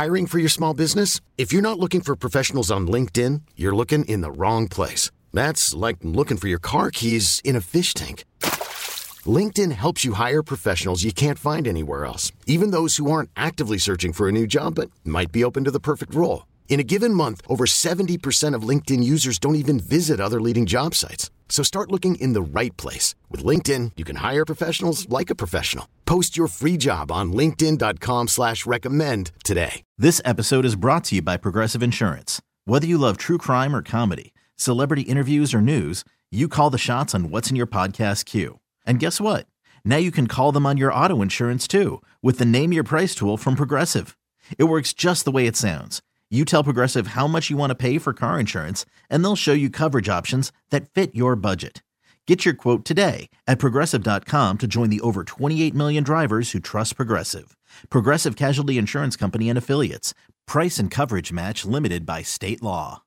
Hiring for your small business? If you're not looking for professionals on LinkedIn, you're looking in the wrong place. That's like looking for your car keys in a fish tank. LinkedIn helps you hire professionals you can't find anywhere else, even those who aren't actively searching for a new job but might be open to the perfect role. In a given month, over 70% of LinkedIn users don't even visit other leading job sites. So start looking in the right place. With LinkedIn, you can hire professionals like a professional. Post your free job on linkedin.com/recommend today. This episode is brought to you by Progressive Insurance. Whether you love true crime or comedy, celebrity interviews or news, you call the shots on what's in your podcast queue. And guess what? Now you can call them on your auto insurance too with the Name Your Price tool from Progressive. It works just the way it sounds. You tell Progressive how much you want to pay for car insurance, and they'll show you coverage options that fit your budget. Get your quote today at Progressive.com to join the over 28 million drivers who trust Progressive. Progressive Casualty Insurance Company and Affiliates. Price and coverage match limited by state law.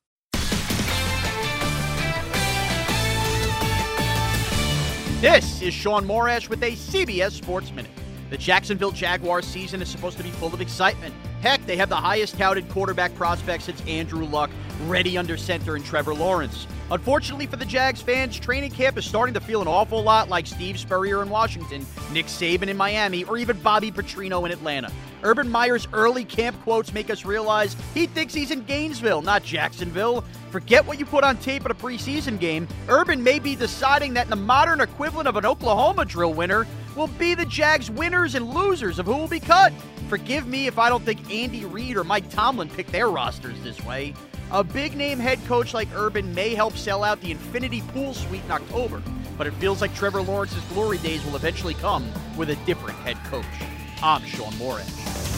This is Sean Morash with a CBS Sports Minute. The Jacksonville Jaguars season is supposed to be full of excitement. Heck, they have the highest touted quarterback prospect since Andrew Luck, ready under center in Trevor Lawrence. Unfortunately for the Jags fans, training camp is starting to feel an awful lot like Steve Spurrier in Washington, Nick Saban in Miami, or even Bobby Petrino in Atlanta. Urban Meyer's early camp quotes make us realize he thinks he's in Gainesville, not Jacksonville. Forget what you put on tape at a preseason game. Urban may be deciding that the modern equivalent of an Oklahoma drill winner will be the Jags' winners and losers of who will be cut. Forgive me if I don't think Andy Reid or Mike Tomlin picked their rosters this way. A big-name head coach like Urban may help sell out the Infinity Pool Suite in October, but it feels like Trevor Lawrence's glory days will eventually come with a different head coach. I'm Sean Morash.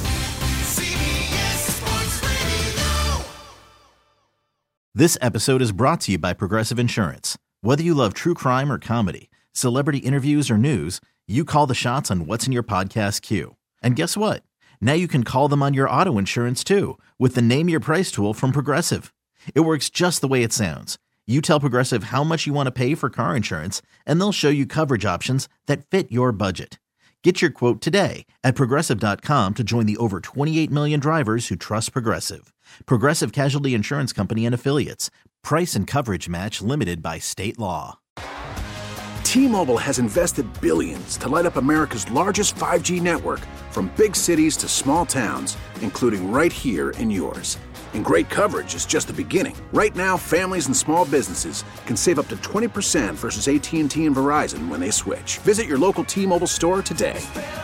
CBS Sports Radio. This episode is brought to you by Progressive Insurance. Whether you love true crime or comedy, celebrity interviews or news, you call the shots on what's in your podcast queue. And guess what? Now you can call them on your auto insurance too with the Name Your Price tool from Progressive. It works just the way it sounds. You tell Progressive how much you want to pay for car insurance, and they'll show you coverage options that fit your budget. Get your quote today at Progressive.com to join the over 28 million drivers who trust Progressive. Progressive Casualty Insurance Company and Affiliates. Price and coverage match limited by state law. T-Mobile has invested billions to light up America's largest 5G network, from big cities to small towns, including right here in yours. And great coverage is just the beginning. Right now, families and small businesses can save up to 20% versus AT&T and Verizon when they switch. Visit your local T-Mobile store today.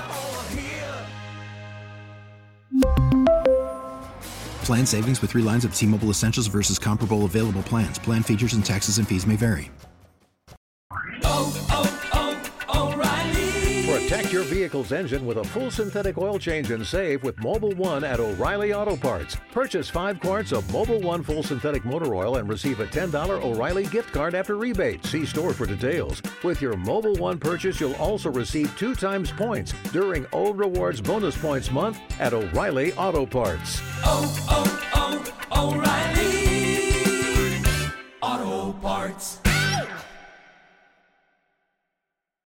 Plan savings with 3 lines of T-Mobile Essentials versus comparable available plans. Plan features and taxes and fees may vary. O'Reilly. Protect your vehicle's engine with a full synthetic oil change and save with Mobil 1 at O'Reilly Auto Parts. Purchase 5 quarts of Mobil 1 full synthetic motor oil and receive a $10 O'Reilly gift card after rebate. See store for details. With your Mobil 1 purchase, you'll also receive 2 times points during O Rewards Bonus Points Month at O'Reilly Auto Parts. O'Reilly Auto Parts.